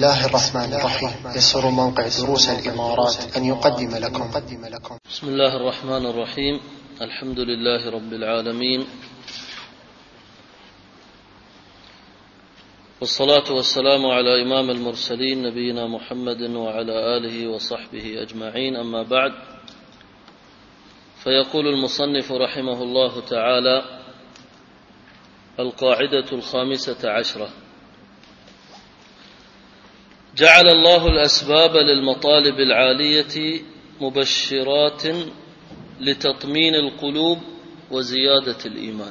الله الرحمن الرحيم. يسر موقع دروس الإمارات أن يقدم لكم. بسم الله الرحمن الرحيم. الحمد لله رب العالمين، والصلاة والسلام على إمام المرسلين نبينا محمد وعلى آله وصحبه أجمعين، أما بعد. فيقول المصنف رحمه الله تعالى: القاعدة 15. جعل الله الأسباب للمطالب العالية مبشرات لتطمين القلوب وزيادة الإيمان.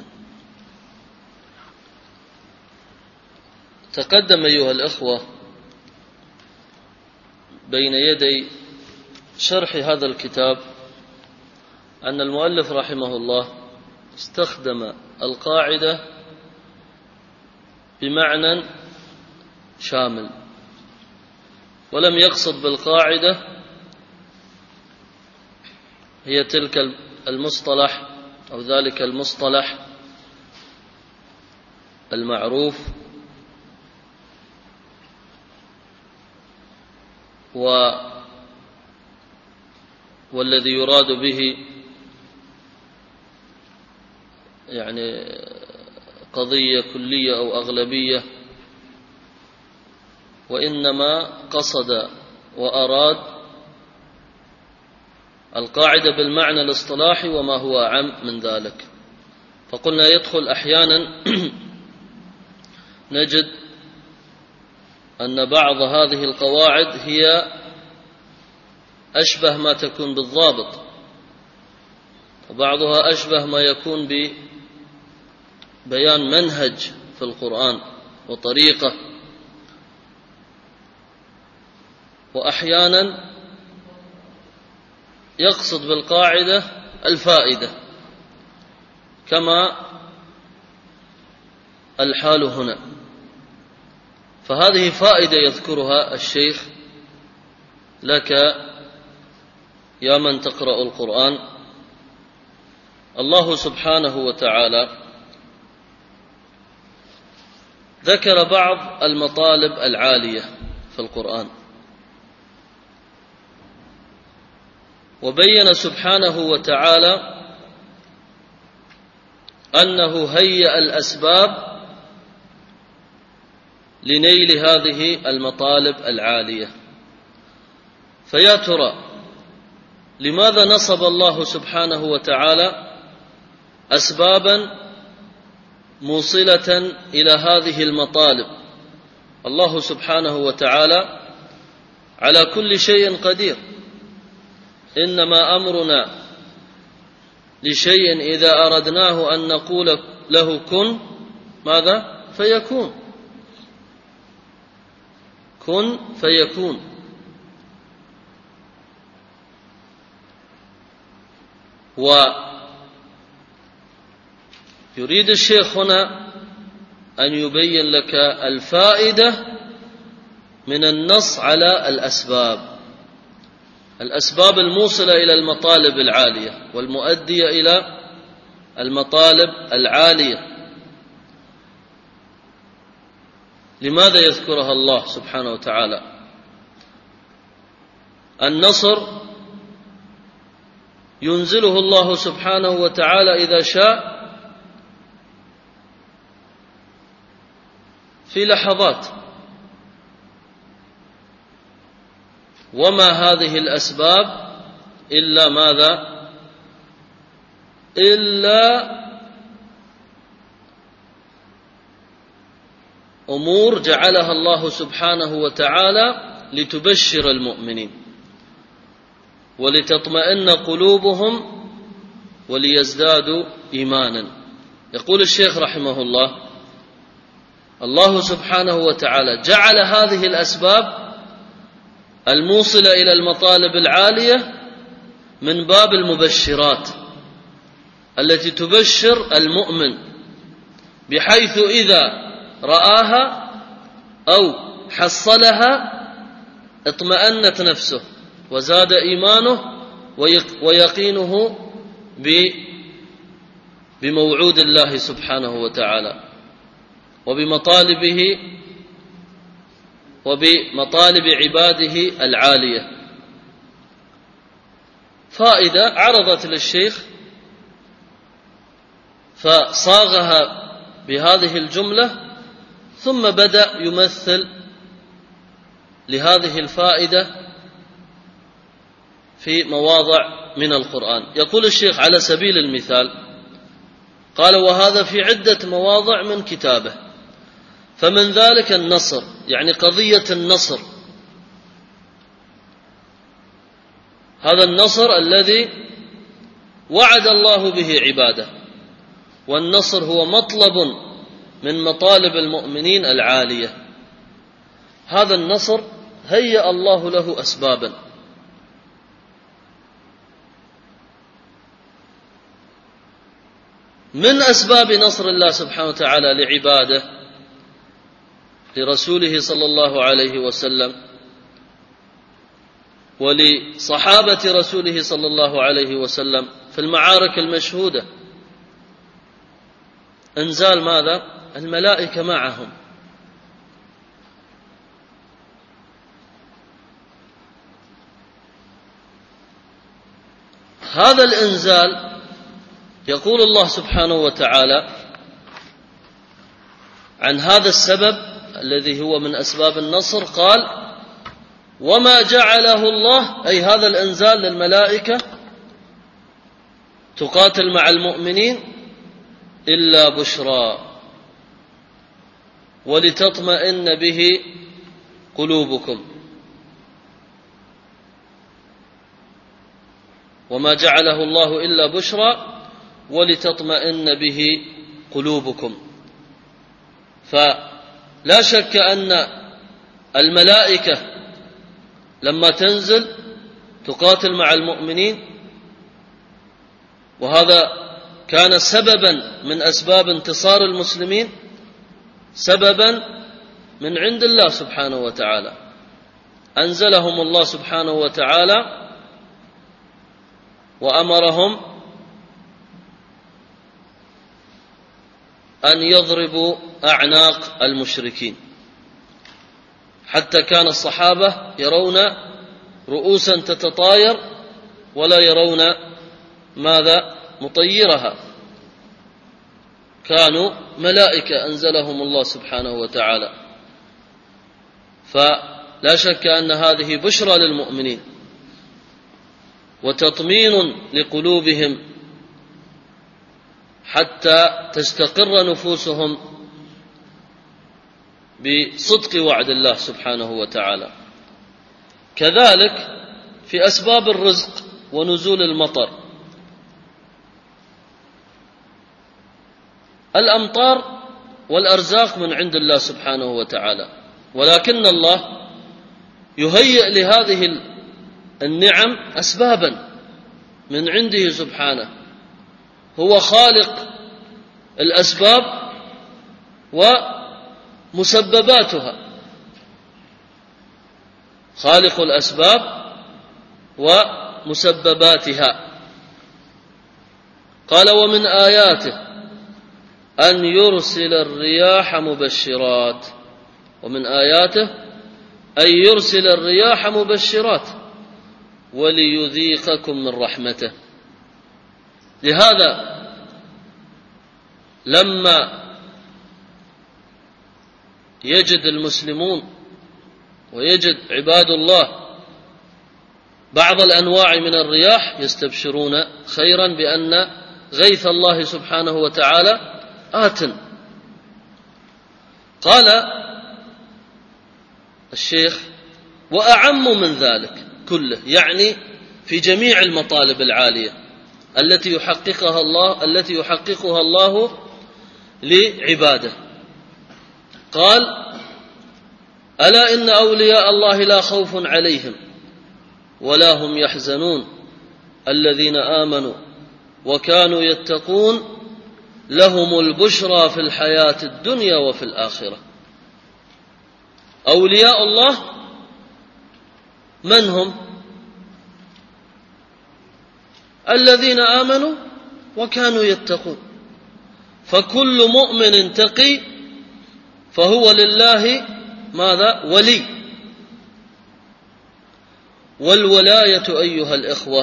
تقدم أيها الأخوة بين يدي شرح هذا الكتاب أن المؤلف رحمه الله استخدم القاعدة بمعنى شامل، ولم يقصد بالقاعدة هي تلك المصطلح أو ذلك المصطلح المعروف والذي يراد به يعني قضية كلية أو أغلبية، وإنما قصد وأراد القاعدة بالمعنى الاصطلاحي وما هو أعم من ذلك. فقلنا يدخل أحيانا نجد أن بعض هذه القواعد هي أشبه ما تكون بالضابط، وبعضها أشبه ما يكون ببيان منهج في القرآن وطريقة، وأحيانا يقصد بالقاعدة الفائدة كما الحال هنا. فهذه فائدة يذكرها الشيخ لك يا من تقرأ القرآن. الله سبحانه وتعالى ذكر بعض المطالب العالية في القرآن، وبين سبحانه وتعالى أنه هيأ الأسباب لنيل هذه المطالب العالية. فيا ترى لماذا نصب الله سبحانه وتعالى أسبابا موصلة إلى هذه المطالب؟ الله سبحانه وتعالى على كل شيء قدير، إنما أمرنا لشيء إذا أردناه أن نقول له كن ماذا؟ فيكون. كن فيكون. ويريد الشيخ هنا أن يبين لك الفائدة من النص على الأسباب الموصلة إلى المطالب العالية والمؤدية إلى المطالب العالية. لماذا يذكرها الله سبحانه وتعالى؟ النصر ينزله الله سبحانه وتعالى إذا شاء في لحظات، وما هذه الأسباب إلا ماذا؟ إلا أمور جعلها الله سبحانه وتعالى لتبشر المؤمنين ولتطمئن قلوبهم وليزدادوا إيمانا. يقول الشيخ رحمه الله: الله سبحانه وتعالى جعل هذه الأسباب الموصلة إلى المطالب العالية من باب المبشرات التي تبشر المؤمن، بحيث إذا رآها أو حصلها اطمأنت نفسه وزاد إيمانه ويقينه بموعود الله سبحانه وتعالى وبمطالبه وبمطالب عباده العالية. فائدة عرضت للشيخ فصاغها بهذه الجملة، ثم بدأ يمثل لهذه الفائدة في مواضع من القرآن. يقول الشيخ على سبيل المثال، قال: وهذا في عدة مواضع من كتابه، فمن ذلك النصر، يعني قضية النصر، هذا النصر الذي وعد الله به عباده، والنصر هو مطلب من مطالب المؤمنين العالية. هذا النصر هيأ الله له أسبابا، من أسباب نصر الله سبحانه وتعالى لعباده لرسوله صلى الله عليه وسلم ولصحابة رسوله صلى الله عليه وسلم في المعارك المشهودة إنزال ماذا؟ الملائكة معهم. هذا الإنزال يقول الله سبحانه وتعالى عن هذا السبب الذي هو من أسباب النصر، قال: وما جعله الله، أي هذا الإنزال للملائكة تقاتل مع المؤمنين، إلا بشرى ولتطمئن به قلوبكم. وما جعله الله إلا بشرى ولتطمئن به قلوبكم. فلا شك أن الملائكة لما تنزل تقاتل مع المؤمنين، وهذا كان سببا من أسباب انتصار المسلمين، سببا من عند الله سبحانه وتعالى، أنزلهم الله سبحانه وتعالى وأمرهم أن يضربوا أعناق المشركين، حتى كان الصحابة يرون رؤوسا تتطاير ولا يرون ماذا مطيرها، كانوا ملائكة أنزلهم الله سبحانه وتعالى. فلا شك أن هذه بشرى للمؤمنين وتطمين لقلوبهم حتى تستقر نفوسهم بصدق وعد الله سبحانه وتعالى. كذلك في أسباب الرزق ونزول المطر، الأمطار والأرزاق من عند الله سبحانه وتعالى، ولكن الله يهيئ لهذه النعم أسبابا من عنده سبحانه، هو خالق الأسباب ومسبباتها، خالق الأسباب ومسبباتها. قال: ومن آياته أن يرسل الرياح مبشرات. ومن آياته أن يرسل الرياح مبشرات وليذيقكم من رحمته. لهذا لما يجد المسلمون ويجد عباد الله بعض الأنواع من الرياح يستبشرون خيرا بأن غيث الله سبحانه وتعالى آت. قال الشيخ: وأعم من ذلك كله، يعني في جميع المطالب العالية التي يحققها الله لعباده. قال: ألا إن أولياء الله لا خوف عليهم ولا هم يحزنون الذين آمنوا وكانوا يتقون لهم البشرى في الحياة الدنيا وفي الآخرة. أولياء الله من هم؟ الذين آمنوا وكانوا يتقون. فكل مؤمن تقي فهو لله ماذا؟ ولي. والولاية أيها الإخوة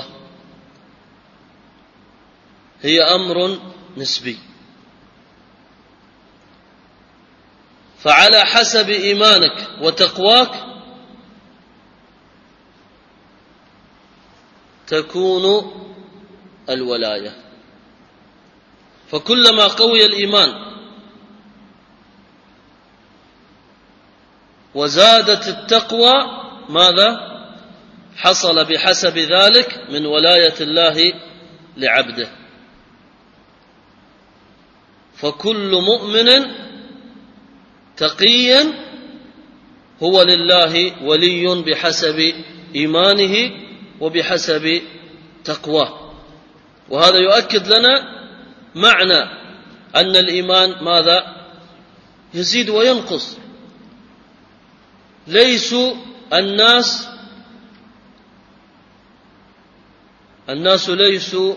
هي أمر نسبي، فعلى حسب إيمانك وتقواك تكون الولاية. فكلما قوي الإيمان وزادت التقوى ماذا؟ حصل بحسب ذلك من ولاية الله لعبده. فكل مؤمن تقي هو لله ولي بحسب إيمانه وبحسب تقواه. وهذا يؤكد لنا معنى أن الإيمان ماذا؟ يزيد وينقص. ليسوا الناس ليسوا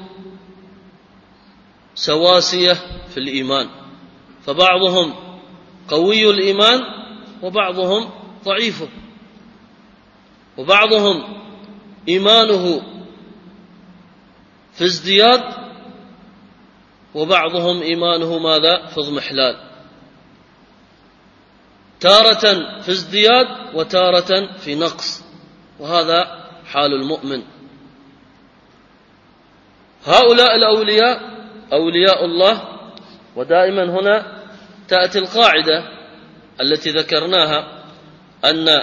سواسية في الإيمان، فبعضهم قوي الإيمان وبعضهم ضعيفه، وبعضهم إيمانه في ازدياد وبعضهم إيمانه ماذا؟ في اضمحلال، تارة في ازدياد وتارة في نقص، وهذا حال المؤمن. هؤلاء الأولياء أولياء الله. ودائما هنا تأتي القاعدة التي ذكرناها أن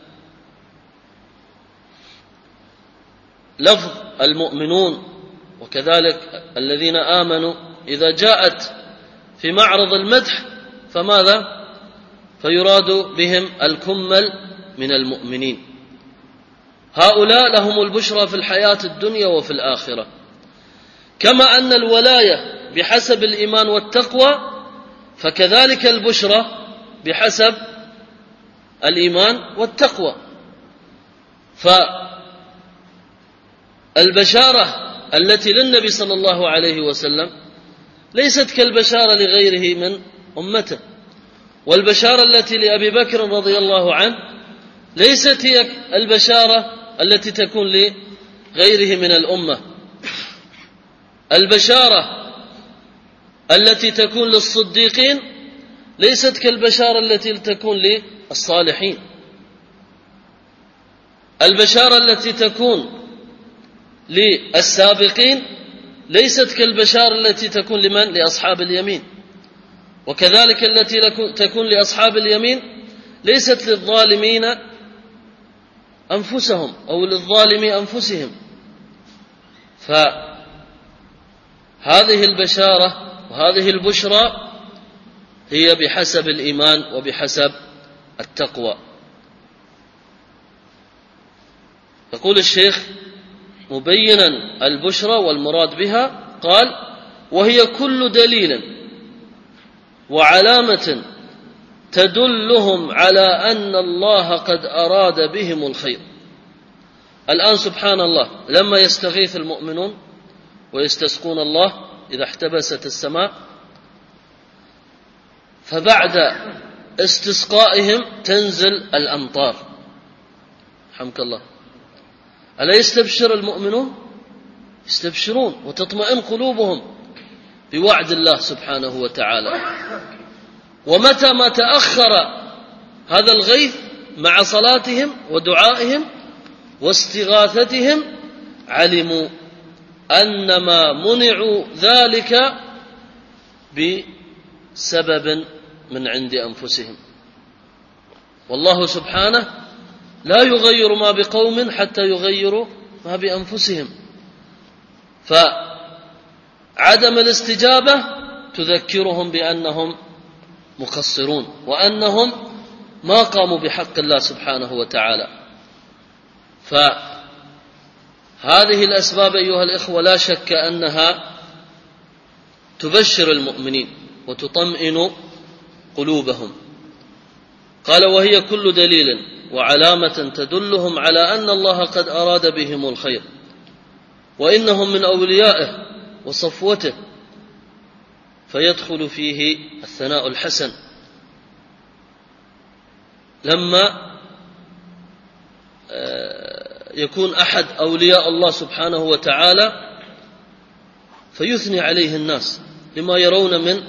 لفظ المؤمنون وكذلك الذين آمنوا إذا جاءت في معرض المدح فماذا؟ فيراد بهم الكمل من المؤمنين. هؤلاء لهم البشرى في الحياة الدنيا وفي الآخرة. كما أن الولاية بحسب الإيمان والتقوى فكذلك البشرى بحسب الإيمان والتقوى. فالبشارة التي للنبي صلى الله عليه وسلم ليست كالبشارة لغيره من أمته، والبشارة التي لأبي بكر رضي الله عنه ليست هي البشارة التي تكون لغيره من الأمة. البشارة التي تكون للصديقين ليست كالبشارة التي تكون للصالحين. البشارة التي تكون للسابقين ليست كالبشارة التي تكون لمن؟ لأصحاب اليمين. وكذلك التي تكون لأصحاب اليمين ليست للظالمين أنفسهم أو للظالمين أنفسهم. فهذه البشارة وهذه البشرى هي بحسب الإيمان وبحسب التقوى. يقول الشيخ مبينا البشرى والمراد بها، قال: وهي كل دليل وعلامة تدلهم على أن الله قد أراد بهم الخير. الآن سبحان الله لما يستغيث المؤمنون ويستسقون الله إذا احتبست السماء، فبعد استسقائهم تنزل الأمطار. حمك الله. ألا يستبشر المؤمنون؟ يستبشرون وتطمئن قلوبهم بوعد الله سبحانه وتعالى. ومتى ما تأخر هذا الغيث مع صلاتهم ودعائهم واستغاثتهم علموا أنما منعوا ذلك بسبب من عند أنفسهم. والله سبحانه لا يغير ما بقوم حتى يغيروا ما بأنفسهم. فعدم الاستجابة تذكرهم بأنهم مقصرون وأنهم ما قاموا بحق الله سبحانه وتعالى. فهذه الأسباب أيها الإخوة لا شك أنها تبشر المؤمنين وتطمئن قلوبهم. قال: وهي كل دليل وعلامة تدلهم على أن الله قد أراد بهم الخير وإنهم من أوليائه وصفوته، فيدخل فيه الثناء الحسن لما يكون أحد أولياء الله سبحانه وتعالى فيثني عليه الناس لما يرون من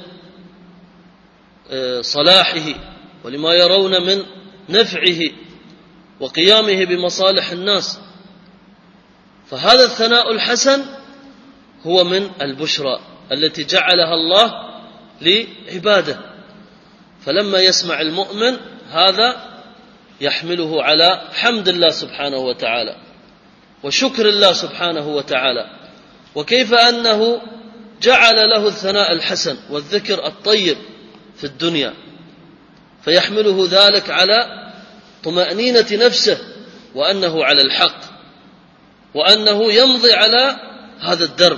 صلاحه ولما يرون من نفعه وقيامه بمصالح الناس، فهذا الثناء الحسن هو من البشرى التي جعلها الله لعباده. فلما يسمع المؤمن هذا يحمله على حمد الله سبحانه وتعالى وشكر الله سبحانه وتعالى، وكيف أنه جعل له الثناء الحسن والذكر الطيب في الدنيا، فيحمله ذلك على طمأنينة نفسه وأنه على الحق وأنه يمضي على هذا الدرب،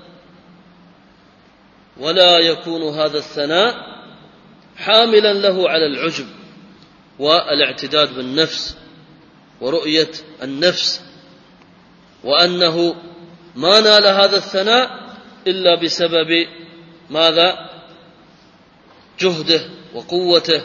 ولا يكون هذا الثناء حاملا له على العجب والاعتداد بالنفس ورؤية النفس، وأنه ما نال هذا الثناء إلا بسبب ماذا؟ جهده وقوته،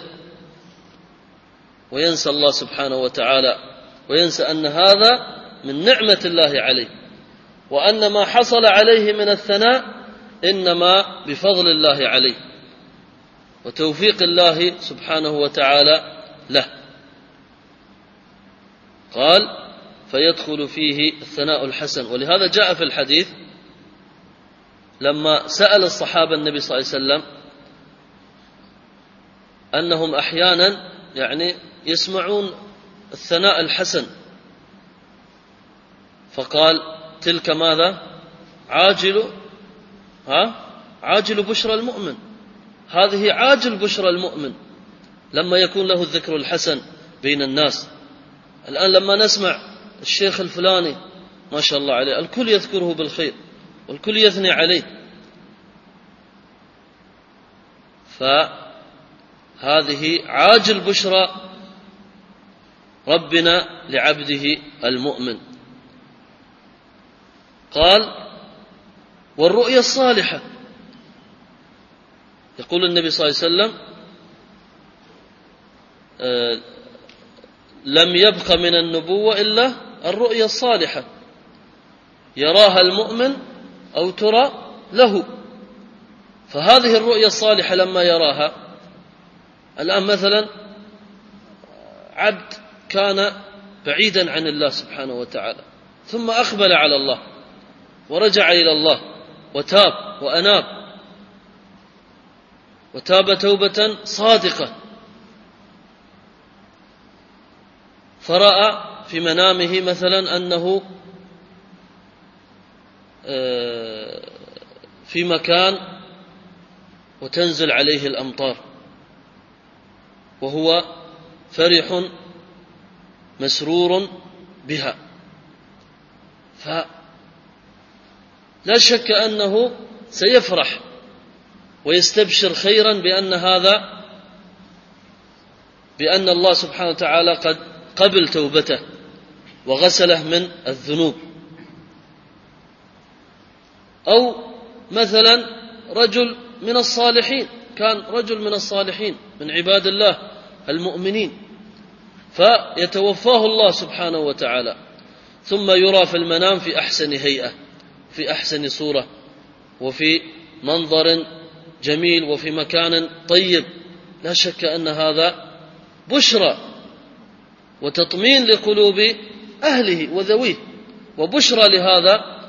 وينسى الله سبحانه وتعالى وينسى أن هذا من نعمة الله عليه، وأن ما حصل عليه من الثناء إنما بفضل الله عليه وتوفيق الله سبحانه وتعالى له. قال فيدخل فيه الثناء الحسن. ولهذا جاء في الحديث لما سأل الصحابة النبي صلى الله عليه وسلم أنهم أحيانا يسمعون الثناء الحسن، فقال تلك ماذا؟ عاجل بشرى المؤمن، هذه عاجل بشرى المؤمن لما يكون له الذكر الحسن بين الناس. الآن لما نسمع الشيخ الفلاني ما شاء الله عليه الكل يذكره بالخير والكل يثني عليه، فهذه عاجل بشرى ربنا لعبده المؤمن. قال والرؤيا الصالحة، يقول النبي صلى الله عليه وسلم لم يبق من النبوة إلا الرؤيا الصالحة يراها المؤمن أو ترى له. فهذه الرؤيا الصالحة لما يراها، الآن مثلا عبد كان بعيدا عن الله سبحانه وتعالى ثم أقبل على الله ورجع إلى الله وتاب وأناب وتاب توبة صادقة، فرأى في منامه مثلا أنه في مكان وتنزل عليه الأمطار وهو فرح مسرور بها، فلا شك أنه سيفرح ويستبشر خيرا بأن الله سبحانه وتعالى قد قبل توبته وغسله من الذنوب. أو مثلا رجل من الصالحين، كان رجل من الصالحين من عباد الله المؤمنين، فيتوفاه الله سبحانه وتعالى ثم يرى في المنام في أحسن هيئة في أحسن صورة وفي منظر جميل وفي مكان طيب، لا شك أن هذا بشرى وتطمين لقلوب أهله وذويه وبشرى لهذا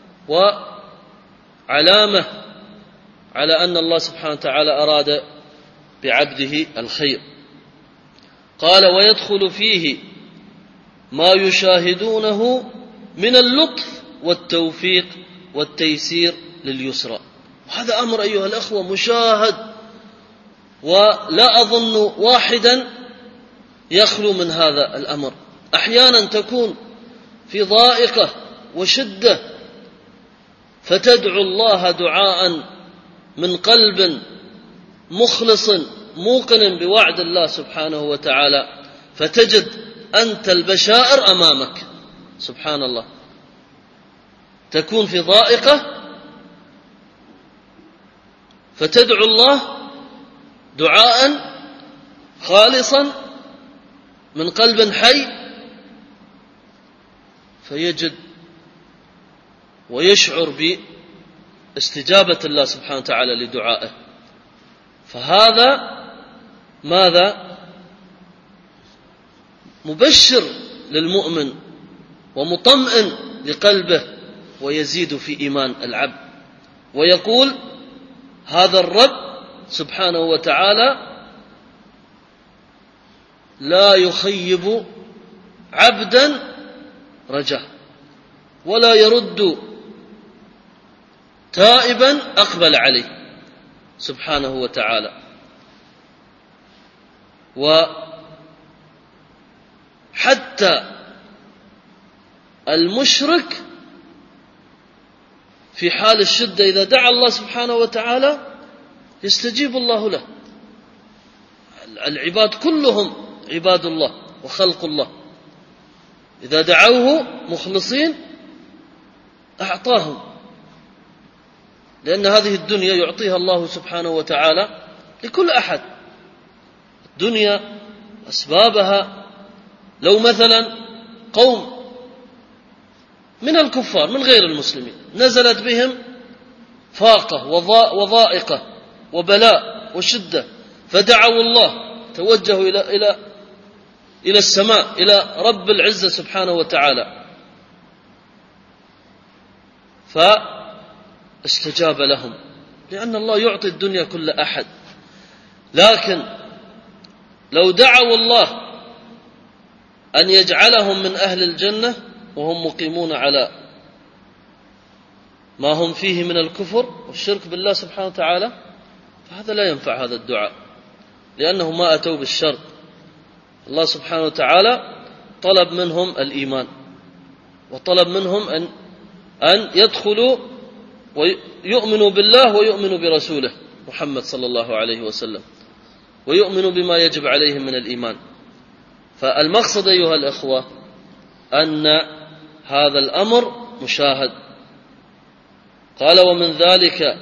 وعلامة على أن الله سبحانه وتعالى أراد بعبده الخير. قال ويدخل فيه ما يشاهدونه من اللطف والتوفيق والتيسير لليسرى. وهذا أمر أيها الأخوة مشاهد، ولا أظن واحدا يخلو من هذا الأمر. أحيانا تكون في ضائقة وشدة فتدعو الله دعاء من قلب مخلص موقن بوعد الله سبحانه وتعالى، فتجد أنت البشائر أمامك. سبحان الله، تكون في ضائقة فتدعو الله دعاء خالصا من قلب حي فيجد ويشعر باستجابة الله سبحانه وتعالى لدعائه. فهذا ماذا؟ مبشر للمؤمن ومطمئن لقلبه، ويزيد في إيمان العبد، ويقول هذا الرب سبحانه وتعالى لا يخيب عبدا رجاه، ولا يرد تائبا أقبل عليه سبحانه وتعالى. وحتى المشرك في حال الشدة إذا دعا الله سبحانه وتعالى يستجيب الله له. العباد كلهم عباد الله وخلق الله، إذا دعوه مخلصين أعطاهم، لأن هذه الدنيا يعطيها الله سبحانه وتعالى لكل أحد. الدنيا أسبابها، لو مثلا قوم من الكفار من غير المسلمين نزلت بهم فاقة وضائقة وبلاء وشدة، فدعوا الله، توجهوا إلى السماء، إلى رب العزة سبحانه وتعالى، فاستجاب لهم، لأن الله يعطي الدنيا كل أحد. لكن لو دعوا الله أن يجعلهم من أهل الجنة وهم مقيمون على ما هم فيه من الكفر والشرك بالله سبحانه وتعالى، فهذا لا ينفع هذا الدعاء، لأنه ما أتوا بالشرط. الله سبحانه وتعالى طلب منهم الإيمان، وطلب منهم أن يدخلوا ويؤمنوا بالله ويؤمنوا برسوله محمد صلى الله عليه وسلم، ويؤمنوا بما يجب عليهم من الإيمان. فالمقصد أيها الأخوة أن هذا الأمر مشاهد. قال ومن ذلك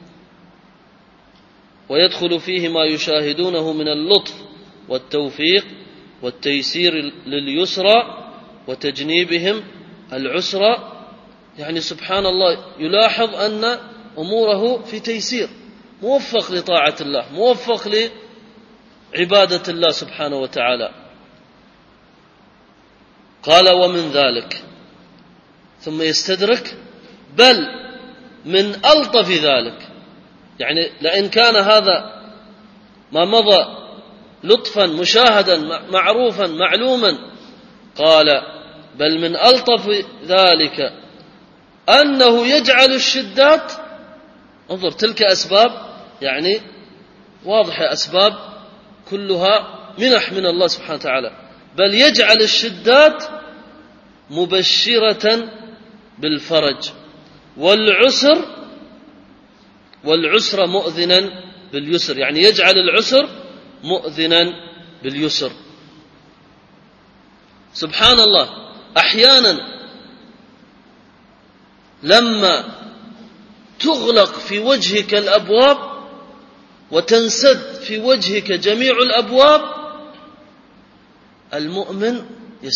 ويدخل فيه ما يشاهدونه من اللطف والتوفيق والتيسير لليسرى وتجنيبهم العسرى. يعني سبحان الله يلاحظ أن أموره في تيسير، موفق لطاعة الله، موفق لعبادة الله سبحانه وتعالى. قال ومن ذلك، ثم يستدرك بل من ألطف ذلك، يعني لئن كان هذا ما مضى لطفا مشاهدا معروفا معلوما، قال بل من ألطف ذلك أنه يجعل الشدات، انظر تلك أسباب يعني واضحة، أسباب كلها منح من الله سبحانه وتعالى، بل يجعل الشدات مبشرة بالفرج، والعسر مؤذنا باليسر، يعني يجعل العسر مؤذنا باليسر. سبحان الله، أحيانا لما تغلق في وجهك الأبواب وتنسد في وجهك جميع الأبواب، المؤمن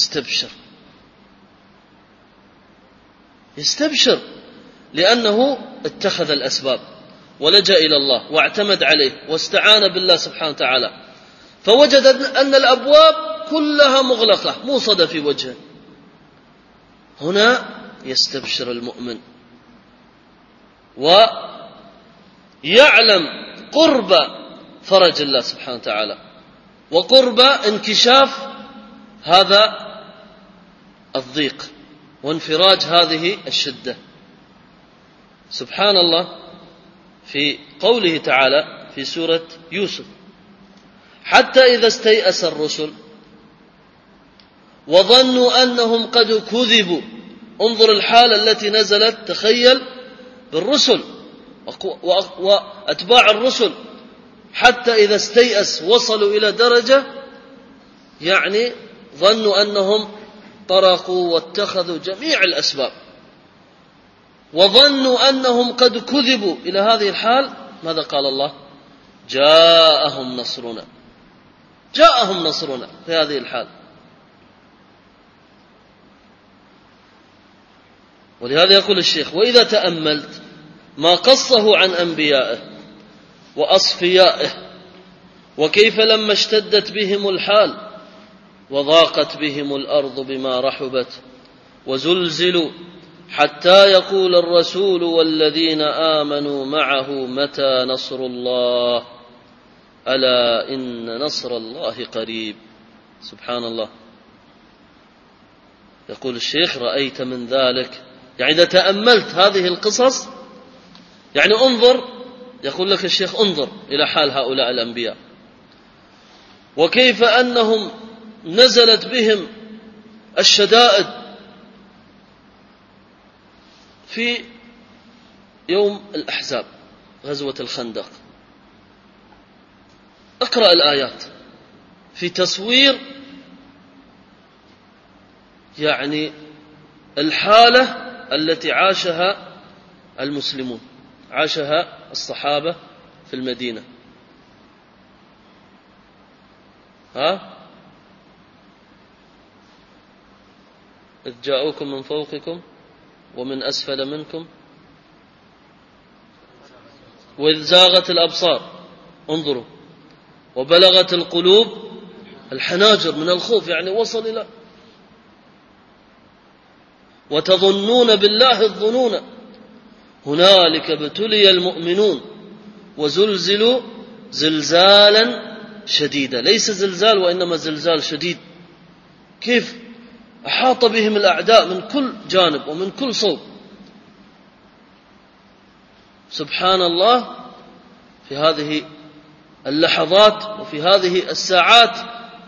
يستبشر لأنه اتخذ الأسباب ولجأ إلى الله واعتمد عليه واستعان بالله سبحانه وتعالى، فوجد أن الأبواب كلها مغلقة موصدة في وجهه. هنا يستبشر المؤمن ويعلم قرب فرج الله سبحانه وتعالى وقرب انكشاف هذا الضيق وانفراج هذه الشدة. سبحان الله في قوله تعالى في سورة يوسف: حتى إذا استيأس الرسل وظنوا أنهم قد كذبوا. انظر الحالة التي نزلت، تخيل بالرسل وأتباع الرسل، حتى إذا استيأس وصلوا إلى درجة يعني ظنوا أنهم طرقوا واتخذوا جميع الأسباب، وظنوا أنهم قد كذبوا. إلى هذه الحال ماذا قال الله؟ جاءهم نصرنا في هذه الحال. ولهذا يقول الشيخ: وإذا تأملت ما قصه عن أنبيائه وأصفيائه، وكيف لما اشتدت بهم الحال وضاقت بهم الأرض بما رحبت وزلزلوا حتى يقول الرسول والذين آمنوا معه متى نصر الله، ألا إن نصر الله قريب. سبحان الله. يقول الشيخ: رأيت من ذلك، يعني إذا تأملت هذه القصص، يعني انظر، يقول لك الشيخ: انظر إلى حال هؤلاء الأنبياء، وكيف أنهم نزلت بهم الشدائد في يوم الأحزاب، غزوة الخندق. اقرأ الآيات في تصوير يعني الحالة التي عاشها المسلمون، عاشها الصحابة في المدينة. إذ جاءوكم من فوقكم ومن أسفل منكم وإذ زاغت الأبصار، انظروا، وبلغت القلوب الحناجر من الخوف، يعني وصل إلى، وتظنون بالله الظنون، هنالك ابتلي المؤمنون وزلزلوا زلزالا شديدا. ليس زلزال وإنما زلزال شديد. كيف أحاط بهم الأعداء من كل جانب ومن كل صوب. سبحان الله. في هذه اللحظات وفي هذه الساعات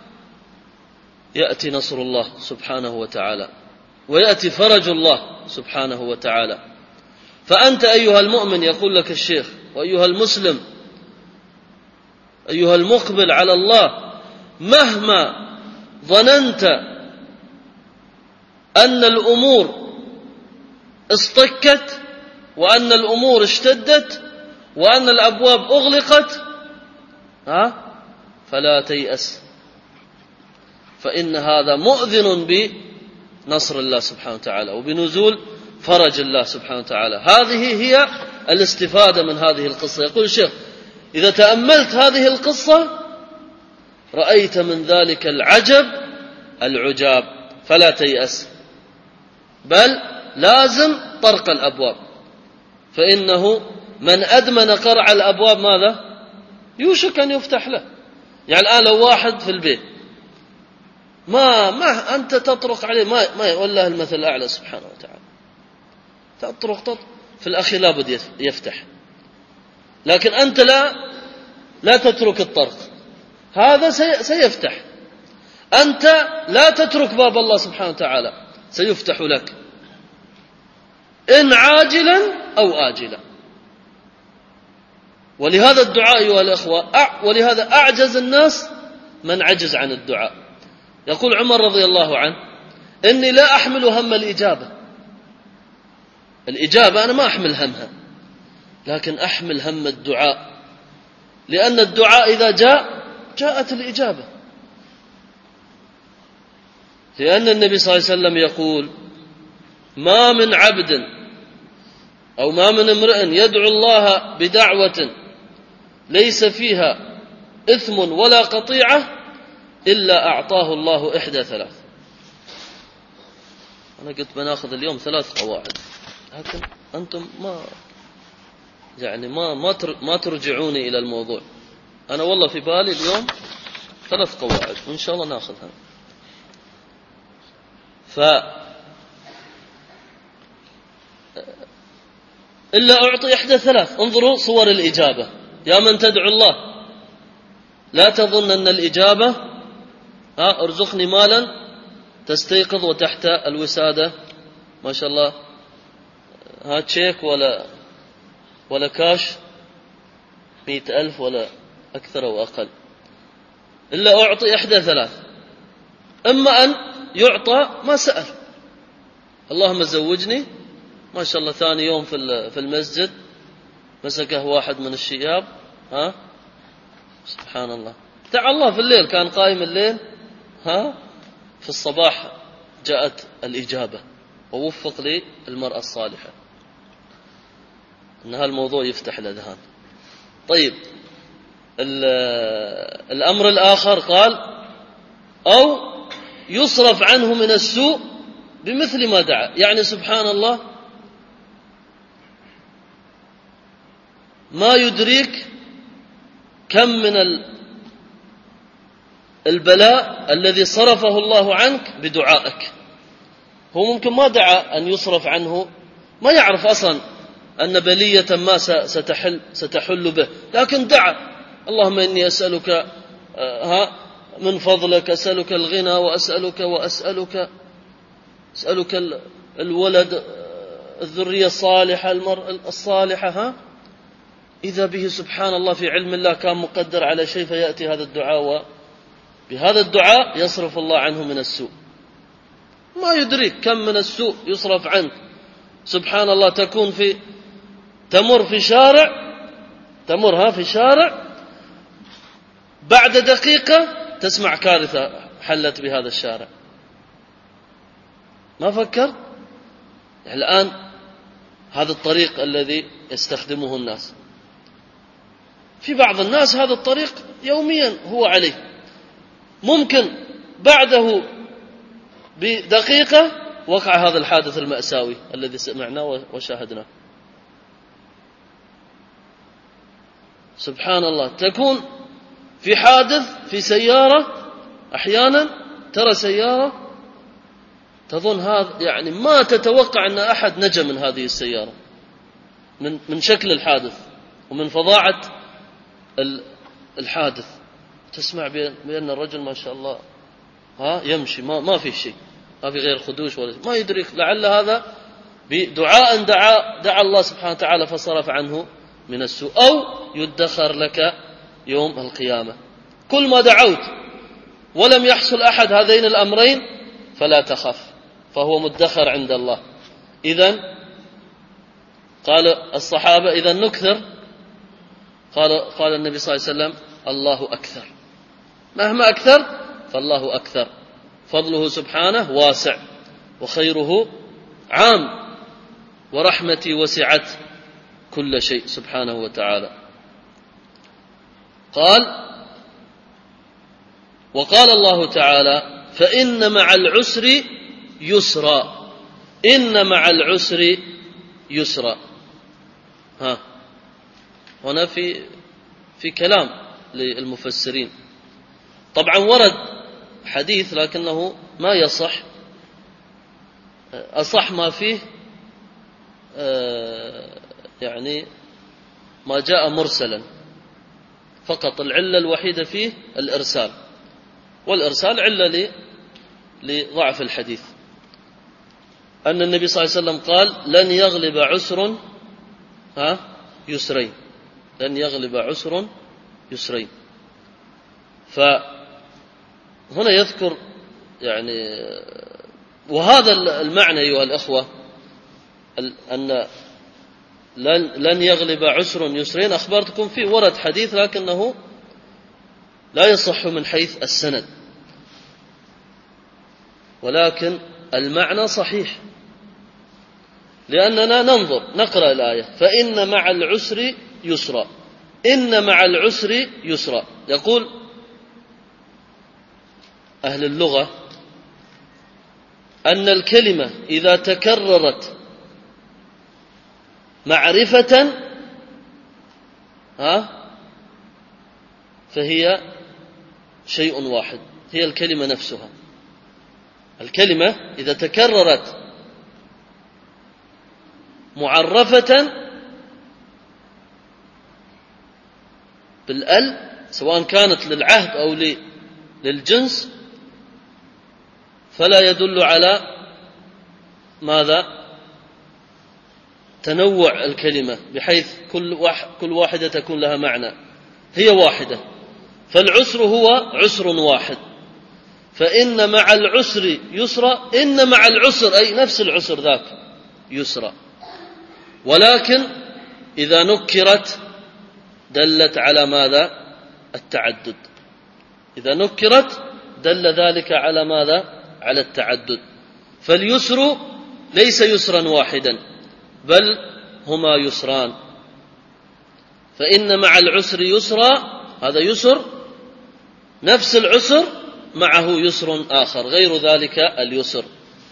يأتي نصر الله سبحانه وتعالى، ويأتي فرج الله سبحانه وتعالى. فأنت أيها المؤمن، يقول لك الشيخ، وأيها المسلم، أيها المقبل على الله، مهما ظننت أن الأمور اصطكت وأن الأمور اشتدت وأن الأبواب أغلقت، فلا تيأس، فإن هذا مؤذن بنصر الله سبحانه وتعالى وبنزول فرج الله سبحانه وتعالى. هذه هي الاستفادة من هذه القصة. يقول الشيخ: إذا تأملت هذه القصة رأيت من ذلك العجب العجاب، فلا تيأس، بل لازم طرق الأبواب، فإنه من أدمن قرع الأبواب ماذا؟ يوشك أن يفتح له. يعني الآن لو واحد في البيت ما أنت تطرق عليه، ما والله المثل الأعلى سبحانه وتعالى، تطرق في الأخير لابد يفتح، لكن أنت لا تترك الطرق، هذا سيفتح. أنت لا تترك باب الله سبحانه وتعالى، سيفتح لك، إن عاجلا أو آجلا. ولهذا الدعاء أيها الأخوة، ولهذا أعجز الناس من عجز عن الدعاء. يقول عمر رضي الله عنه: إني لا أحمل هم الإجابة أنا ما أحمل همها، لكن أحمل هم الدعاء، لأن الدعاء إذا جاءت الإجابة. لأن النبي صلى الله عليه وسلم يقول: ما من عبد أو ما من امرئ يدعو الله بدعوة ليس فيها إثم ولا قطيعة إلا أعطاه الله إحدى ثلاث. أنا قلت بناخذ اليوم 3 قواعد، لكن أنتم ما ترجعوني إلى الموضوع. أنا والله في بالي اليوم 3 قواعد وإن شاء الله ناخذها. إلا أعطي إحدى ثلاث. انظروا صور الإجابة. يا من تدعو الله لا تظن أن الإجابة ارزقني مالا تستيقظ وتحت الوسادة ما شاء الله تشيك ولا كاش 100,000 ولا أكثر أو أقل. إلا أعطي إحدى ثلاث: إما أن يعطى ما سأل، اللهم زوجني، ما شاء الله ثاني يوم في المسجد مسكه واحد من الشياب، سبحان الله، دعا الله في الليل، كان قائم الليل، في الصباح جاءت الإجابة. ووفق للمرأة الصالحة. إن هالموضوع يفتح الأذهان. طيب، الأمر الآخر قال: أو يصرف عنه من السوء بمثل ما دعا. يعني سبحان الله، ما يدريك كم من البلاء الذي صرفه الله عنك بدعائك. هو ممكن ما دعا أن يصرف عنه، ما يعرف أصلا أن بلية ما ستحل به، لكن دعا: اللهم إني أسألك من فضلك، أسألك الغنى، وأسألك الولد، الذرية الصالحة، المرأة الصالحة. إذا به سبحان الله في علم الله كان مقدر على شيء، فيأتي هذا الدعاء، وبهذا الدعاء يصرف الله عنه من السوء. ما يدريك كم من السوء يصرف عنك. سبحان الله، تمر في شارع، بعد دقيقة تسمع كارثة حلت بهذا الشارع. ما فكر؟ الآن هذا الطريق الذي يستخدمه الناس، في بعض الناس هذا الطريق يوميا هو عليه، ممكن بعده بدقيقة وقع هذا الحادث المأساوي الذي سمعناه وشاهدناه. سبحان الله، تكون في حادث في سيارة، أحيانا ترى سيارة تظن هذا، يعني ما تتوقع أن أحد نجا من هذه السيارة من شكل الحادث ومن فظاعة الحادث. تسمع بأن الرجل ما شاء الله يمشي، ما في شيء، ما في غير خدوش ولا ما يدرك، لعل هذا بدعاء دعا الله سبحانه وتعالى فصرف عنه من السوء، أو يدخر لك يوم القيامة. كل ما دعوت ولم يحصل أحد هذين الأمرين فلا تخف، فهو مدخر عند الله. إذن قال الصحابة: إذا نكثر، قال النبي صلى الله عليه وسلم: الله أكثر. مهما أكثر فالله أكثر، فضله سبحانه واسع، وخيره عام، ورحمتي وسعت كل شيء سبحانه وتعالى. وقال الله تعالى: فإن مع العسر يسرا. إن مع العسر يسرا. هنا في كلام للمفسرين. طبعا ورد حديث لكنه ما يصح، أصح ما فيه يعني ما جاء مرسلا فقط. العلة الوحيدة فيه الإرسال، والإرسال علة لضعف الحديث. أن النبي صلى الله عليه وسلم قال: لن يغلب عسر يسرين. لن يغلب عسر يسرين. فهنا يذكر يعني، وهذا المعنى أيها الأخوة، أن لن يغلب عسر يسرين. أخبرتكم فيه ورد حديث لكنه لا يصح من حيث السند، ولكن المعنى صحيح، لأننا نقرأ الآية: فإن مع العسر يسرا. إن مع العسر يسرا. يقول أهل اللغة أن الكلمة إذا تكررت معرفة فهي شيء واحد، هي الكلمة نفسها. الكلمة إذا تكررت معرفة بالأل، سواء كانت للعهد أو للجنس، فلا يدل على ماذا؟ تنوع الكلمة، بحيث كل واحدة تكون لها معنى، هي واحدة. فالعسر هو عسر واحد. فإن مع العسر يسرا. إن مع العسر أي نفس العسر ذاك يسرا، ولكن إذا نكرت دلت على ماذا؟ التعدد. إذا نكرت دل ذلك على ماذا؟ على التعدد. فاليسر ليس يسرا واحدا بل هما يسران، فإن مع العسر يسرا، هذا يسر نفس العسر معه يسر آخر غير ذلك اليسر.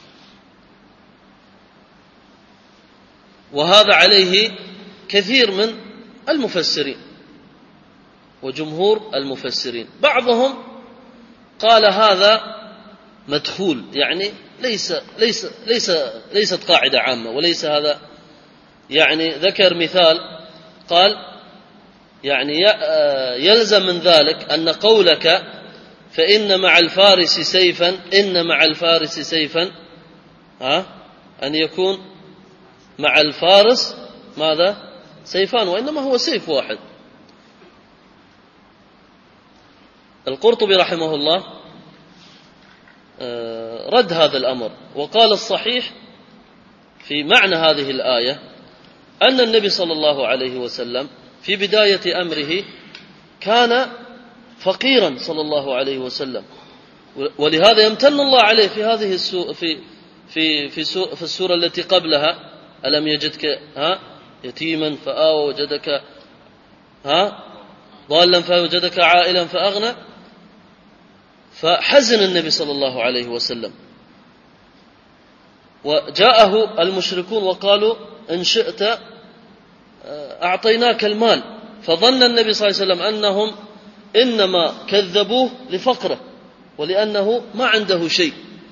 وهذا عليه كثير من المفسرين وجمهور المفسرين. بعضهم قال هذا مدخول، يعني ليست قاعدة عامة، وليس هذا، يعني ذكر مثال قال يعني يلزم من ذلك أن قولك فإن مع الفارس سيفا، إن مع الفارس سيفا، أن يكون مع الفارس ماذا؟ سيفان، وإنما هو سيف واحد. القرطبي رحمه الله رد هذا الأمر وقال الصحيح في معنى هذه الآية أن النبي صلى الله عليه وسلم في بداية أمره كان فقيرا صلى الله عليه وسلم، ولهذا يمتن الله عليه في هذه في السورة التي قبلها: ألم يجدك يتيما فآوى وجدك ضالا فوجدك عائلا فأغنى. فحزن النبي صلى الله عليه وسلم، وجاءه المشركون وقالوا إن شئت أعطيناك المال، فظن النبي صلى الله عليه وسلم أنهم إنما كذبوه لفقره ولأنه ما عنده شيء.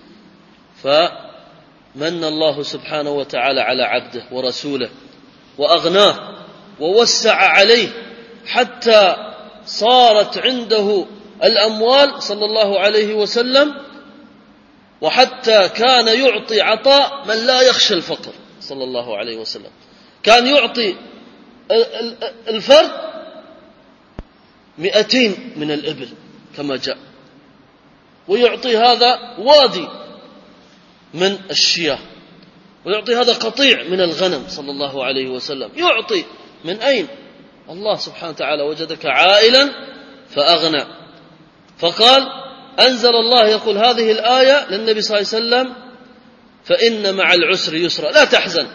فمن الله سبحانه وتعالى على عبده ورسوله وأغناه ووسع عليه حتى صارت عنده الأموال صلى الله عليه وسلم، وحتى كان يعطي عطاء من لا يخشى الفقر صلى الله عليه وسلم. كان يعطي الفرد 200 من الإبل كما جاء، ويعطي هذا وادي من الشياه، ويعطي هذا قطيع من الغنم صلى الله عليه وسلم. يعطي من أين؟ الله سبحانه وتعالى وجدك عائلا فأغنى. فقال أنزل الله يقول هذه الآية للنبي صلى الله عليه وسلم: فإن مع العسر يسرا، لا تحزن،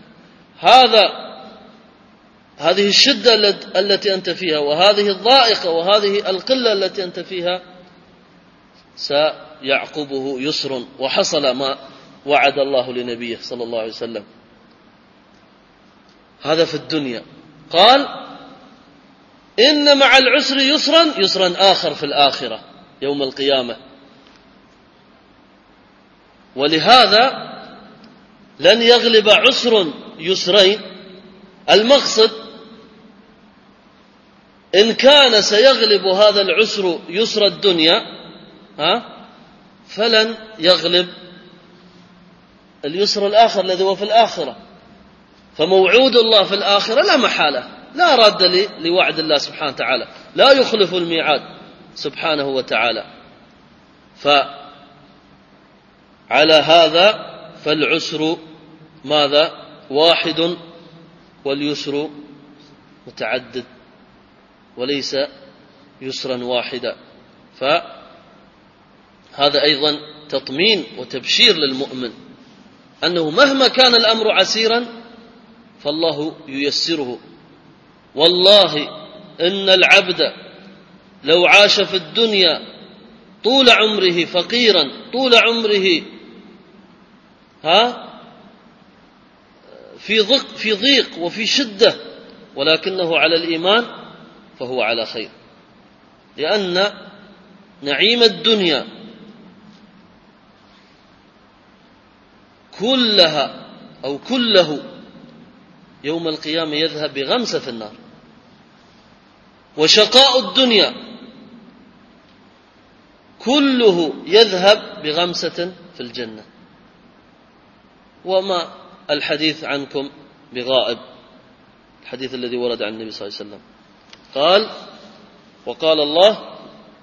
هذه الشدة التي أنت فيها، وهذه الضائقة، وهذه القلة التي أنت فيها، سيعقبه يسر. وحصل ما وعد الله لنبيه صلى الله عليه وسلم. هذا في الدنيا. قال إن مع العسر يسرا آخر في الآخرة يوم القيامة. ولهذا لن يغلب عسر يسرين. المقصد إن كان سيغلب هذا العسر يسر الدنيا فلن يغلب اليسر الآخر الذي هو في الآخرة. فموعود الله في الآخرة لا محالة، لا راد لوعد الله سبحانه وتعالى، لا يخلف الميعاد سبحانه وتعالى. فعلى هذا فالعسر ماذا؟ واحد، واليسر متعدد وليس يسرا واحدا. فهذا أيضا تطمين وتبشير للمؤمن أنه مهما كان الأمر عسيرا فالله ييسره. والله إن العبد لو عاش في الدنيا طول عمره فقيرا، طول عمره في ضيق وفي شدة، ولكنه على الإيمان فهو على خير، لأن نعيم الدنيا كلها أو كله يوم القيامة يذهب بغمسة في النار، وشقاء الدنيا كله يذهب بغمسة في الجنة. وما الحديث عنكم بغائب، الحديث الذي ورد عن النبي صلى الله عليه وسلم قال: وقال الله: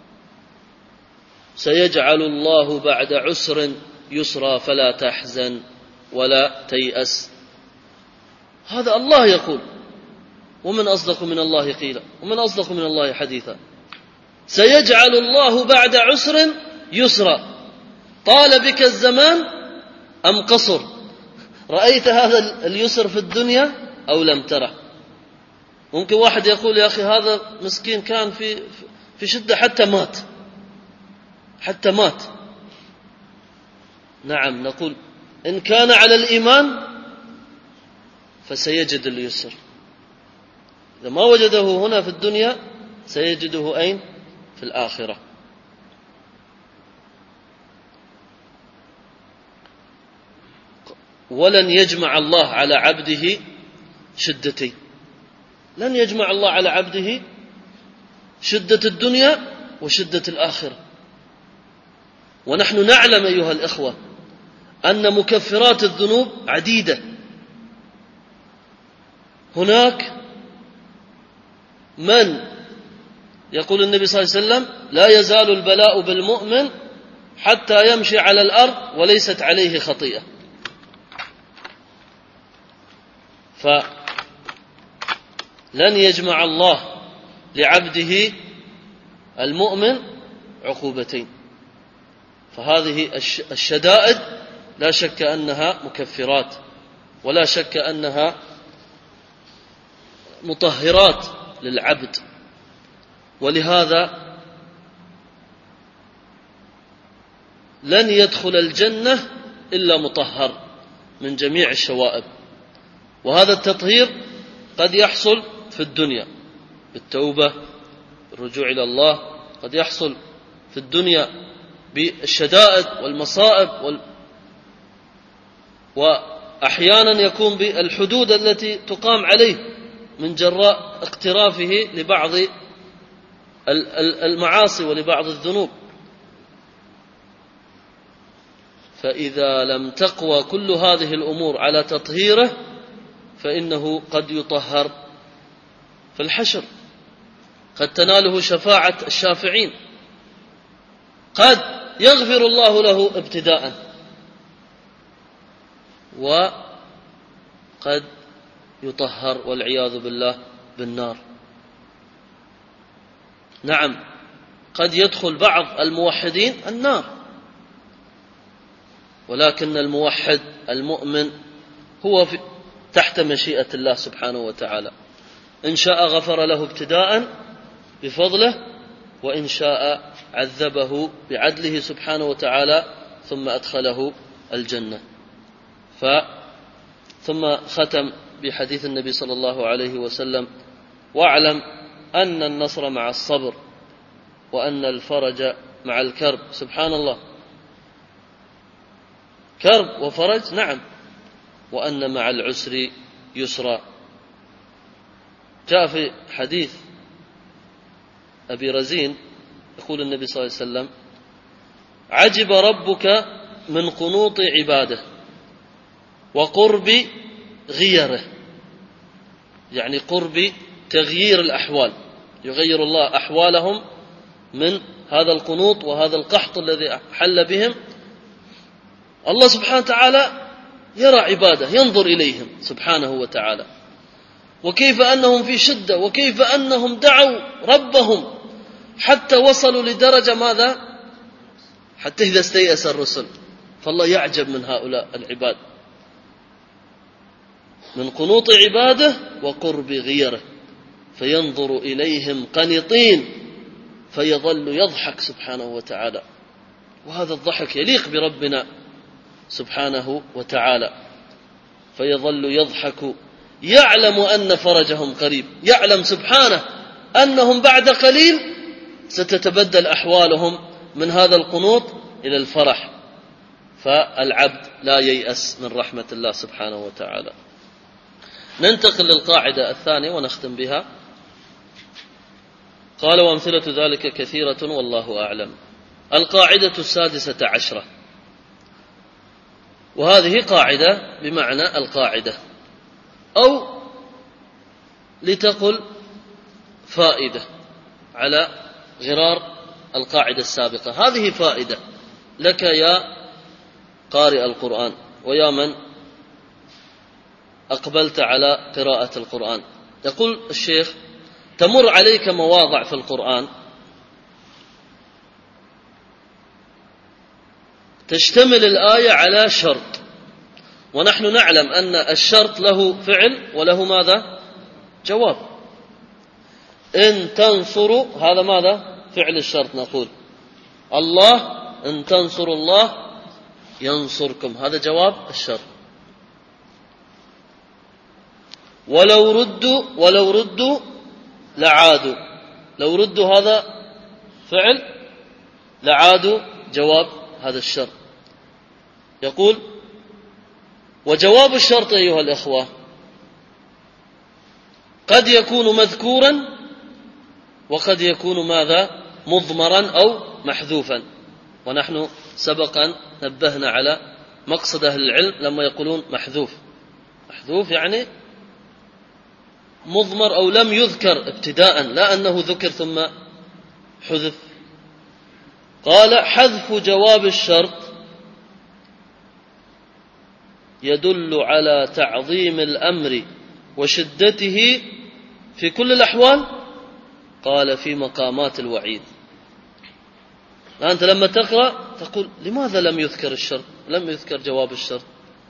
سيجعل الله بعد عسر يسرا فلا تحزن ولا تيأس. هذا الله يقول، ومن أصدق من الله قيلا، ومن أصدق من الله حديثا. سيجعل الله بعد عسر يسرا. طال بك الزمان أم قصر؟ رأيت هذا اليسر في الدنيا أو لم تره؟ ممكن واحد يقول يا أخي هذا مسكين كان في شدة حتى مات. نعم، نقول إن كان على الإيمان فسيجد اليسر، إذا ما وجده هنا في الدنيا سيجده أين؟ في الآخرة. ولن يجمع الله على عبده شدتين، لن يجمع الله على عبده شدة الدنيا وشدة الآخرة. ونحن نعلم أيها الإخوة أن مكفرات الذنوب عديدة. هناك من يقول النبي صلى الله عليه وسلم لا يزال البلاء بالمؤمن حتى يمشي على الأرض وليست عليه خطيئة. فلن يجمع الله لعبده المؤمن عقوبتين. فهذه الشدائد لا شك أنها مكفرات، ولا شك أنها مطهرات للعبد. ولهذا لن يدخل الجنة إلا مطهر من جميع الشوائب. وهذا التطهير قد يحصل في الدنيا بالتوبة، بالرجوع إلى الله، قد يحصل في الدنيا بالشدائد والمصائب وأحيانا يكون بالحدود التي تقام عليه من جراء اقترافه لبعض المعاصي ولبعض الذنوب. فإذا لم تقوى كل هذه الأمور على تطهيره فإنه قد يطهر في الحشر، قد تناله شفاعة الشافعين، قد يغفر الله له ابتداء، وقد يطهر والعياذ بالله بالنار. نعم، قد يدخل بعض الموحدين النار، ولكن الموحد المؤمن هو تحت مشيئة الله سبحانه وتعالى، إن شاء غفر له ابتداء بفضله، وإن شاء عذبه بعدله سبحانه وتعالى ثم أدخله الجنة. ثم ختم بحديث النبي صلى الله عليه وسلم: واعلم أن النصر مع الصبر وأن الفرج مع الكرب. سبحان الله، كرب وفرج، نعم، وأن مع العسر يسرا. جاء في حديث أبي رزين يقول النبي صلى الله عليه وسلم: عجب ربك من قنوط عباده وقرب غيره، يعني قرب تغيير الأحوال، يغير الله أحوالهم من هذا القنوط وهذا القحط الذي حل بهم. الله سبحانه وتعالى يرى عباده، ينظر إليهم سبحانه وتعالى، وكيف أنهم في شدة، وكيف أنهم دعوا ربهم حتى وصلوا لدرجة ماذا؟ حتى إذا استيأس الرسل. فالله يعجب من هؤلاء العباد، من قنوط عباده وقرب غيره، فينظر إليهم قنطين فيظل يضحك سبحانه وتعالى. وهذا الضحك يليق بربنا سبحانه وتعالى، فيظل يضحك يعلم أن فرجهم قريب، يعلم سبحانه أنهم بعد قليل ستتبدل أحوالهم من هذا القنوط إلى الفرح. فالعبد لا ييأس من رحمة الله سبحانه وتعالى. ننتقل للقاعدة الثانية ونختم بها. قال: وأمثلة ذلك كثيرة والله أعلم. القاعدة 16، وهذه قاعدة بمعنى القاعدة، أو لتقل فائدة على غرار القاعدة السابقة. هذه فائدة لك يا قارئ القرآن ويا من أقبلت على قراءة القرآن. يقول الشيخ: تمر عليك مواضع في القرآن تشتمل الآية على شرط، ونحن نعلم أن الشرط له فعل وله ماذا؟ جواب. إن تنصروا، هذا ماذا؟ فعل الشرط. نقول الله، إن تنصروا الله ينصركم، هذا جواب الشرط. ولو ردوا لعادوا، لو ردوا هذا فعل، لعادوا جواب هذا الشرط. يقول: وجواب الشرط أيها الأخوة قد يكون مذكورا وقد يكون ماذا؟ مضمرا أو محذوفا. ونحن سبقا نبهنا على مقصد أهل العلم لما يقولون محذوف. محذوف يعني مضمر أو لم يذكر ابتداء، لا أنه ذكر ثم حذف. قال: حذف جواب الشرط يدل على تعظيم الأمر وشدته في كل الأحوال. قال: في مقامات الوعيد. أنت لما تقرأ تقول: لماذا لم يذكر الشرط، لم يذكر جواب الشرط؟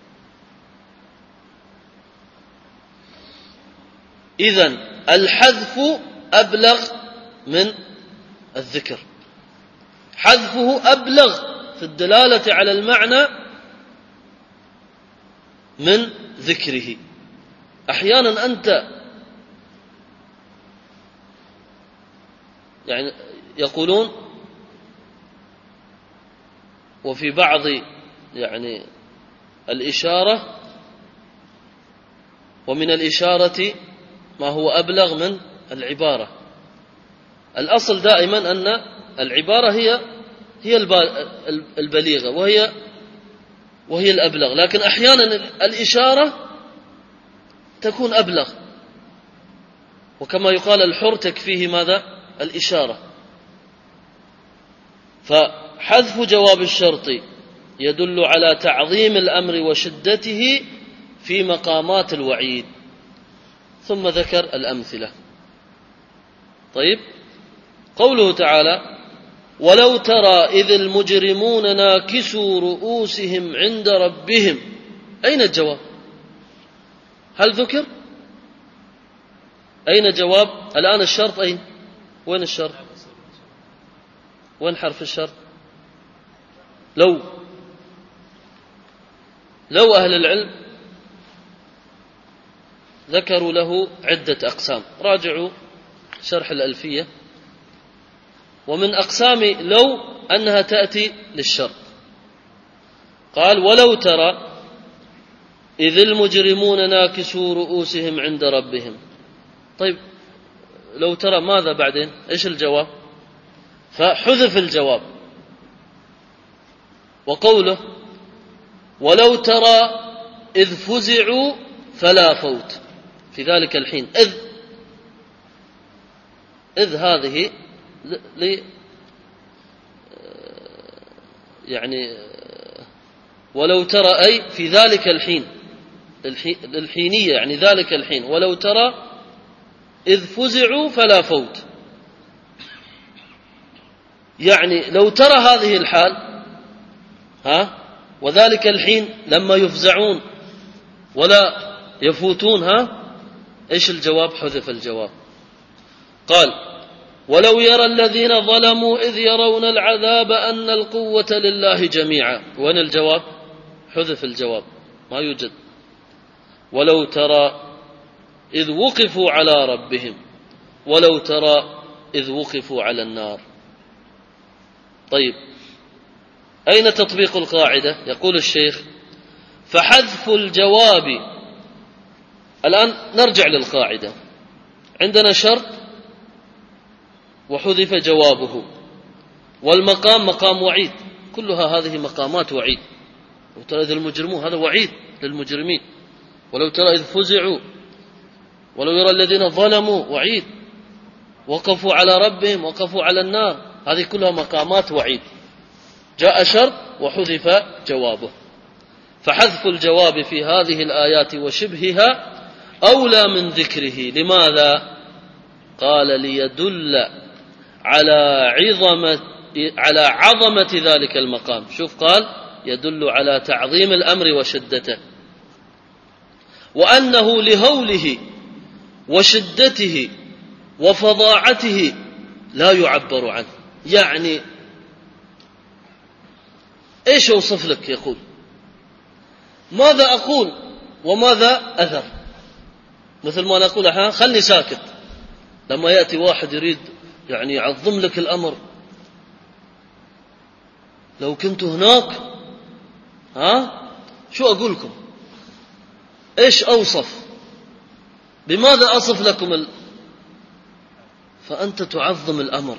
إذن الحذف أبلغ من الذكر، حذفه أبلغ في الدلالة على المعنى من ذكره. أحيانا أنت يعني يقولون وفي بعض يعني الإشارة، ومن الإشارة ما هو أبلغ من العبارة. الأصل دائما أن العبارة هي البليغة وهي الأبلغ، لكن أحيانا الإشارة تكون أبلغ، وكما يقال الحر تكفيه ماذا؟ الإشارة. فحذف جواب الشرط يدل على تعظيم الأمر وشدته في مقامات الوعيد. ثم ذكر الأمثلة. طيب، قوله تعالى: ولو ترى إذ المجرمون ناكسوا رؤوسهم عند ربهم. أين الجواب؟ هل ذكر؟ أين جواب؟ الآن الشرط أين؟ وين الشرط؟ وين حرف الشرط؟ لو أهل العلم ذكروا له عدة أقسام. راجعوا شرح الألفية. ومن أقسام لو أنها تأتي للشرط. قال: ولو ترى إذ المجرمون ناكسوا رؤوسهم عند ربهم. طيب، لو ترى ماذا بعدين؟ إيش الجواب؟ فحذف الجواب. وقوله: ولو ترى إذ فزعوا فلا فوت في ذلك الحين. إذ هذه يعني ولو ترى أي في ذلك الحين، الحينية يعني ذلك الحين. ولو ترى إذ فزعوا فلا فوت، يعني لو ترى هذه الحال وذلك الحين لما يفزعون ولا يفوتون، إيش الجواب؟ حذف الجواب. قال: ولو يرى الذين ظلموا إذ يرون العذاب أن القوة لله جميعا. وين الجواب؟ حذف الجواب، ما يوجد. ولو ترى إذ وقفوا على ربهم، ولو ترى إذ وقفوا على النار. طيب، أين تطبيق القاعدة؟ يقول الشيخ: فحذف الجواب. الآن نرجع للقاعدة. عندنا شرط وحذف جوابه، والمقام مقام وعيد، كلها هذه مقامات وعيد. ولو ترى إذ المجرمون، هذا وعيد للمجرمين. ولو ترى إذ فزعوا، ولو يرى الذين ظلموا، وعيد. وقفوا على ربهم، وقفوا على النار، هذه كلها مقامات وعيد. جاء شرط وحذف جوابه. فحذف الجواب في هذه الآيات وشبهها أولى من ذكره. لماذا؟ قال: ليدل على عظمة ذلك المقام. شوف، قال: يدل على تعظيم الأمر وشدته. وأنه لهوله وشدته وفظاعته لا يعبر عنه. يعني إيش أوصف لك؟ يقول ماذا أقول وماذا أذر؟ مثل ما نقول أحيانا خلني ساكت. لما يأتي واحد يريد يعني يعظم لك الأمر، لو كنت هناك شو أقول لكم؟ إيش أوصف؟ بماذا أصف لكم فأنت تعظم الأمر.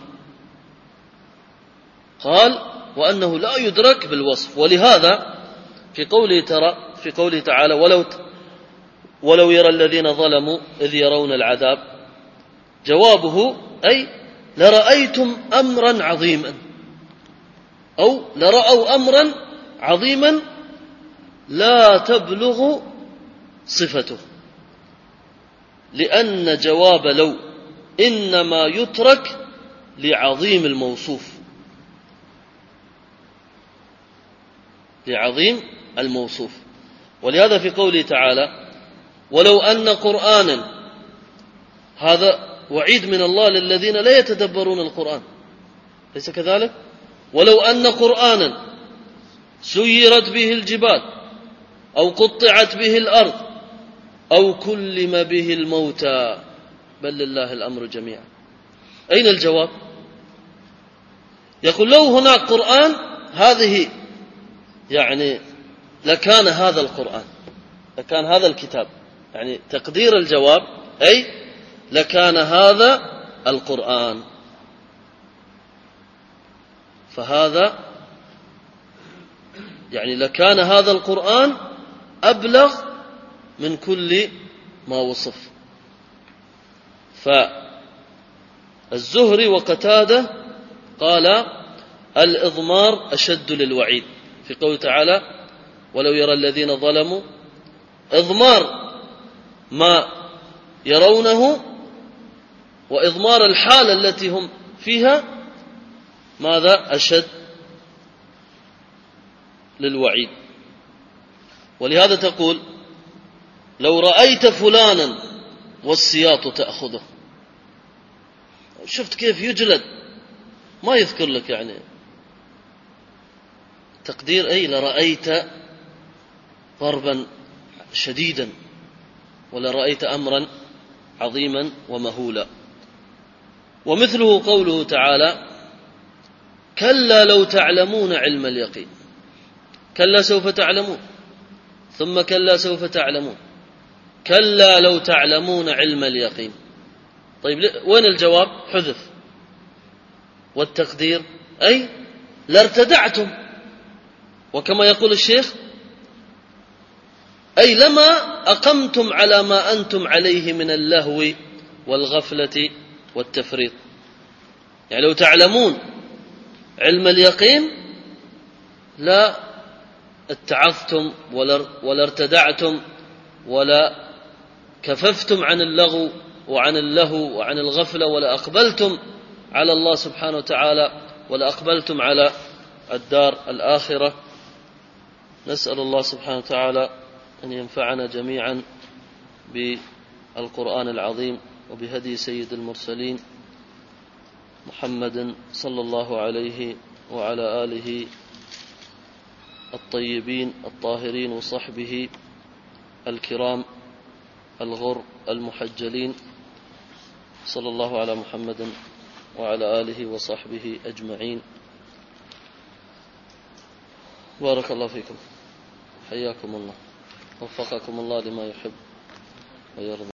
قال وأنه لا يدرك بالوصف. ولهذا في قوله تعالى ولو يرى الذين ظلموا إذ يرون العذاب، جوابه أي لرأيتم أمرا عظيما، أو لرأوا أمرا عظيما لا تبلغ صفته، لأن جواب لو إنما يترك لعظيم الموصوف، لعظيم الموصوف. ولهذا في قوله تعالى ولو أن قرآنا، هذا وعيد من الله للذين لا يتدبرون القرآن، ليس كذلك؟ ولو أن قرآنا سيرت به الجبال أو قطعت به الأرض أو كلم به الموتى بل لله الأمر جميعا. أين الجواب؟ يقول لو هناك قرآن هذه يعني لكان هذا القرآن، لكان هذا الكتاب، يعني تقدير الجواب أي لكان هذا القرآن. فهذا يعني لكان هذا القرآن أبلغ من كل ما وصف. فالزهري وقتادة قال الإضمار أشد للوعيد في قوله تعالى ولو يرى الذين ظلموا، إضمار ما يرونه وإضمار الحالة التي هم فيها ماذا أشد للوعيد. ولهذا تقول لو رأيت فلانا والسياط تأخذه، شفت كيف يجلد، ما يذكر لك يعني تقدير أي لرأيت ضربا شديدا ولرأيت أمرا عظيما ومهولا. ومثله قوله تعالى كلا لو تعلمون علم اليقين، كلا سوف تعلمون، ثم كلا سوف تعلمون، كلا لو تعلمون علم اليقين. طيب وين الجواب؟ حذف. والتقدير أي لارتدعتم، وكما يقول الشيخ أي لما أقمتم على ما أنتم عليه من اللهو والغفلة والتفريط. يعني لو تعلمون علم اليقين لا اتعظتم ولا ارتدعتم ولا كففتم عن اللغو وعن اللهو وعن الغفلة، ولا أقبلتم على الله سبحانه وتعالى ولا أقبلتم على الدار الآخرة. نسأل الله سبحانه وتعالى أن ينفعنا جميعا بالقرآن العظيم وبهدي سيد المرسلين محمد صلى الله عليه وعلى آله الطيبين الطاهرين وصحبه الكرام الغر المحجلين. صلى الله على محمد وعلى آله وصحبه أجمعين. بارك الله فيكم، حياكم الله، وفقكم الله لما يحب ويرضى.